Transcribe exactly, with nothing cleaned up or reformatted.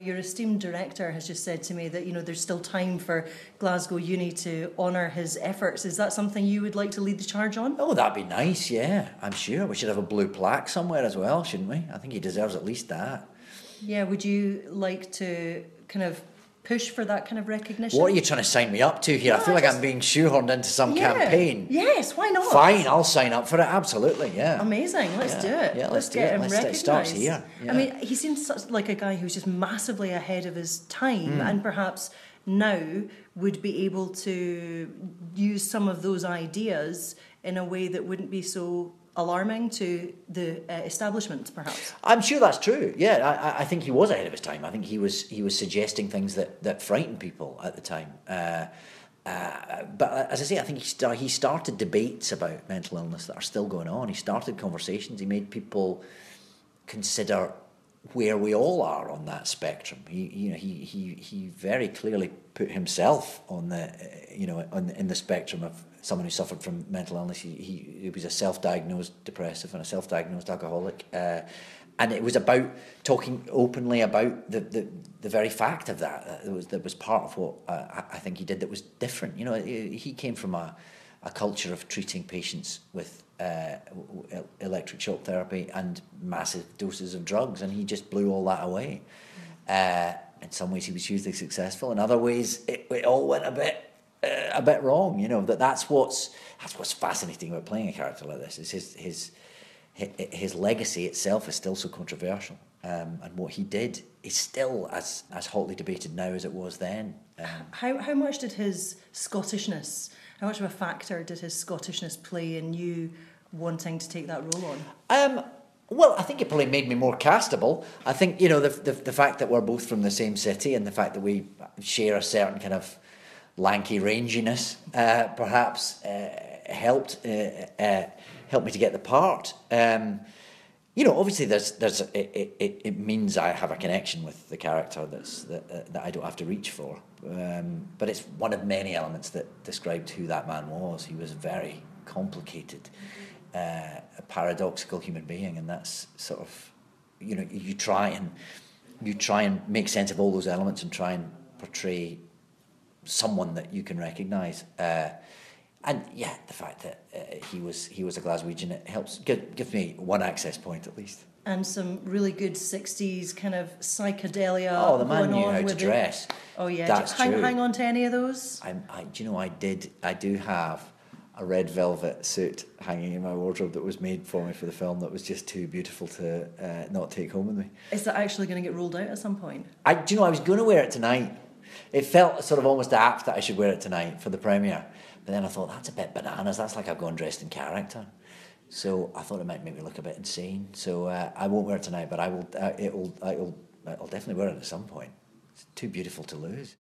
Your esteemed director has just said to me that, you know, there's still time for Glasgow Uni to honour his efforts. Is that something you would like to lead the charge on? Oh, that'd be nice, yeah. I'm sure. We should have a blue plaque somewhere as well, shouldn't we? I think he deserves at least that. Yeah, would you like to kind of push for that kind of recognition? What are you trying to sign me up to here? No, I feel I like just... I'm being shoehorned into some yeah. campaign. Yes, why not? Fine, I'll sign up for it, absolutely, yeah. Amazing, let's yeah. do it. Yeah, let's, let's do get it. him let's, recognised. It starts here. Yeah. I mean, he seems such like a guy who's just massively ahead of his time mm. and perhaps now would be able to use some of those ideas in a way that wouldn't be so alarming to the uh, establishment, perhaps. I'm sure that's true. Yeah, I, I think he was ahead of his time. I think he was he was suggesting things that, that frightened people at the time. Uh, uh, but as I say, I think he st- he started debates about mental illness that are still going on. He started conversations. He made people consider where we all are on that spectrum. He you know he he he very clearly put himself on the you know on in the spectrum of someone who suffered from mental illness. He he, he was a self-diagnosed depressive and a self-diagnosed alcoholic, uh, and it was about talking openly about the, the, the very fact of that. That was that was part of what uh, I think he did that was different. You know, he came from a a culture of treating patients with uh, electric shock therapy and massive doses of drugs, and he just blew all that away. Uh, in some ways, he was hugely successful. In other ways, it, it all went a bit. Uh, a bit wrong, you know. That that's what's that's what's fascinating about playing a character like this. Is his his his legacy itself is still so controversial, um, and what he did is still as as hotly debated now as it was then. Um, how how much did his Scottishness, how much of a factor did his Scottishness play in you wanting to take that role on? Um. Well, I think it probably made me more castable. I think, you know, the the, the fact that we're both from the same city and the fact that we share a certain kind of lanky ranginess uh, perhaps uh, helped uh, uh, helped me to get the part. Um, you know, obviously there's there's it, it, it means I have a connection with the character that's that, uh, that I don't have to reach for. Um, but it's one of many elements that described who that man was. He was a very complicated, uh, a paradoxical human being, and that's sort of, you know, you try and you try and make sense of all those elements and try and portray someone that you can recognise, uh, and yeah, the fact that uh, he was he was a Glaswegian, it helps give give me one access point at least. And some really good sixties kind of psychedelia. Oh, the man going knew on how with to dress. It. Oh yeah, that's hang, true. hang on to any of those? I, I, do you know, I did. I do have a red velvet suit hanging in my wardrobe that was made for me for the film. That was just too beautiful to uh, not take home with me. Is that actually going to get rolled out at some point? I, do you know, I was going to wear it tonight. It felt sort of almost apt that I should wear it tonight for the premiere. But then I thought, that's a bit bananas. That's like I've gone dressed in character. So I thought it might make me look a bit insane. So uh, I won't wear it tonight, but I will. Uh, it'll. I'll. I'll definitely wear it at some point. It's too beautiful to lose.